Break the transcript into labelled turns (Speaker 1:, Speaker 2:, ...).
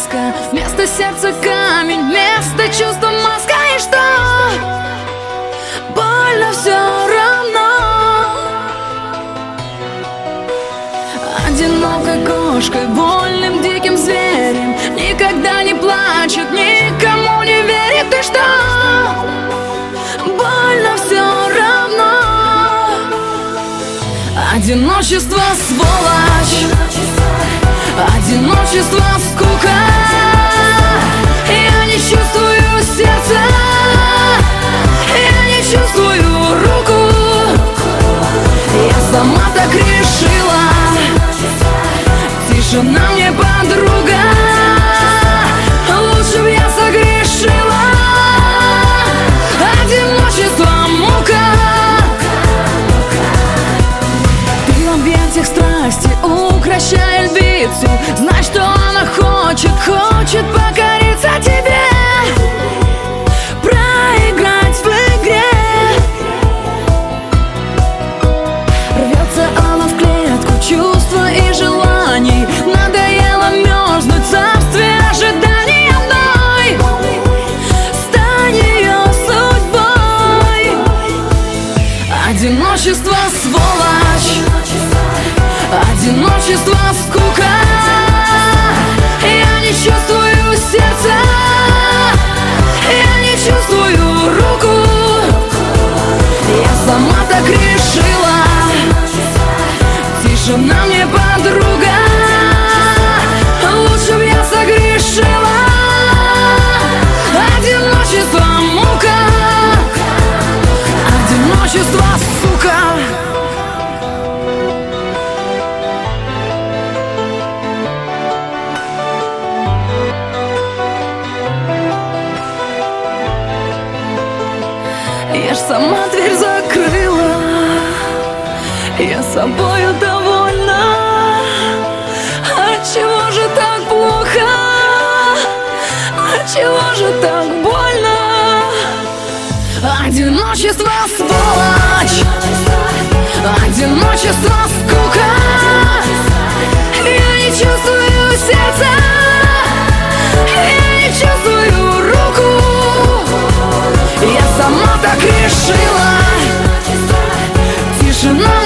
Speaker 1: краска, вместо сердца камень, вместо чувства маска. И что? Больно все равно. Одинокой кошкой, вольным диким зверем, никогда не плачет, никому не верит. И что? Больно все равно. Одиночество сволочь, одиночество скука. Я не чувствую сердца, я не чувствую руку. Я сама так решила, тишина мне подруга. Лучше б я согрешила. Одиночество мука. Ты в объятиях страсти, укращая львицу, знай, что она хочет покориться тебе, проиграть в игре. Рвется она в клетку чувства и желаний, надоело мерзнуть в царстве ожидания одной. Стань ее судьбой. Одиночество сволочь, одиночество скука. Я не чувствую сердца, я не чувствую руку. Я сама так решила, тишина мне подруга. Лучше б я согрешила. Одиночество мука, одиночество сука. Я ж сама дверь закрыла, я собою довольна. Отчего же так плохо? Отчего же так больно? Одиночество сволочь, одиночество скука. Я не чувствую сердца, я не чувствую руку. Я сама так решила, тишина